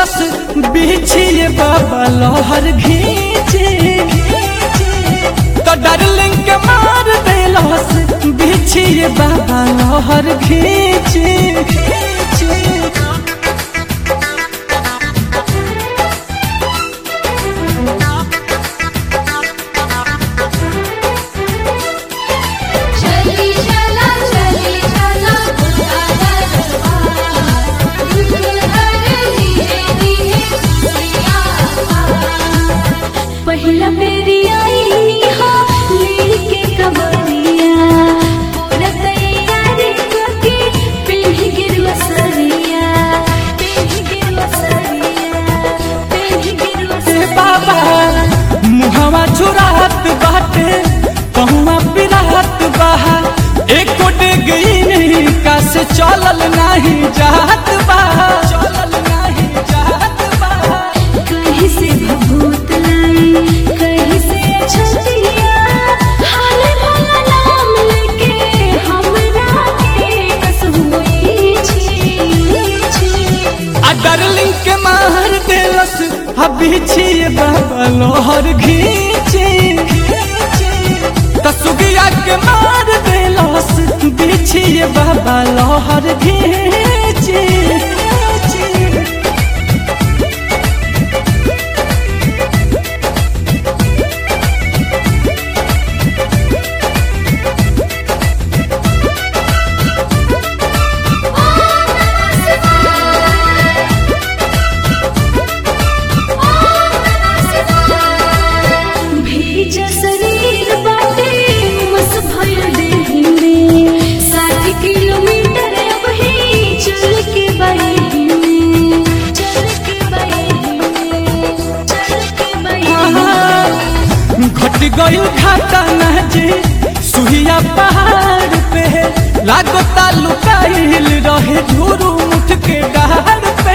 देलस बिछिए बाबा लहर घीचे तो डार्लिंग के मार देलस बिछिए बाबा लहर घीचे पहिला मेरी आई हो लेके कबरिया पूरा तैयारी करके पेढ़ी गिरवा सरिया बाबा मुहवा चुरात बाटे पहुआ पिरात बहा एको डेगई नहीं का से चलल नहीं जात बा कहीं से भभूत लाई कहीं से छतिया हाल भला नाम लेके हमरा के कसहुई छी आ डार्लिंग के मार देलस अभी छिए बाबा लोहर घीचे तसुगिया के मार देलस बिछिए बाबा लोहर घीचे शरीर बाटे मस भर देही में 60 किलोमीटर अब ही चल के बही में घट गई घाटा नहजे सुहिया पहाड़ पे लागो तालुकाइल रहे झूरू मुठ के डहार पे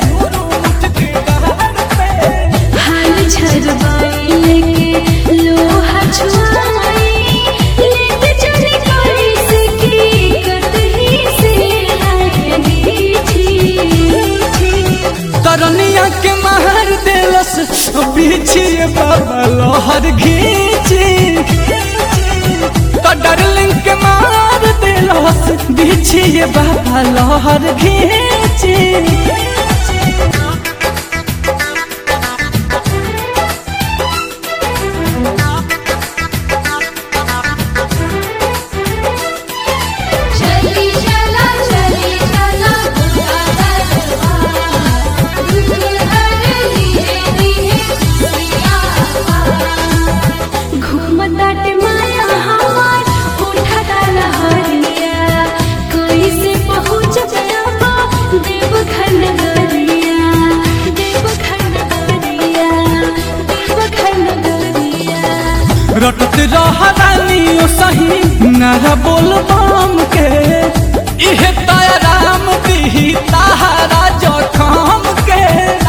हाल झरवाई लेके लोहा छुआई लेके चली कोई से की कतही से लगी थी तरनिया के मार देलस बिछिए बाबा लोहर घीचे तो डार्लिंग के मार देलस बिछिए बाबा लोहर घीचे घूमताटे माया हमार उठा डाला हरिया कोई से पहुँच जाबा देवघर नगरिया रटत रह रानियों सही न बोल बाम के इहे तय राम दी तारा जखम के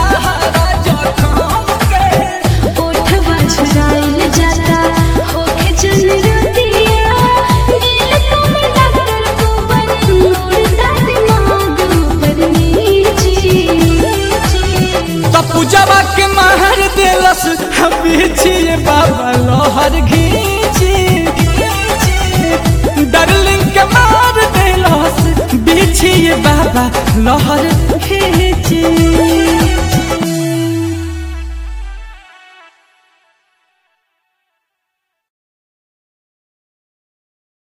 ओठवा झुराइल जाता होके चल रतिया नील कमल डॉक्टर को बनूरता दिमाग ऊपर नीचे तो पूजवा के मार देलस बिछिए बाबा लोहर घीचे डार्लिंग के मार देलस बिछिए बाबा लोहर घीचे।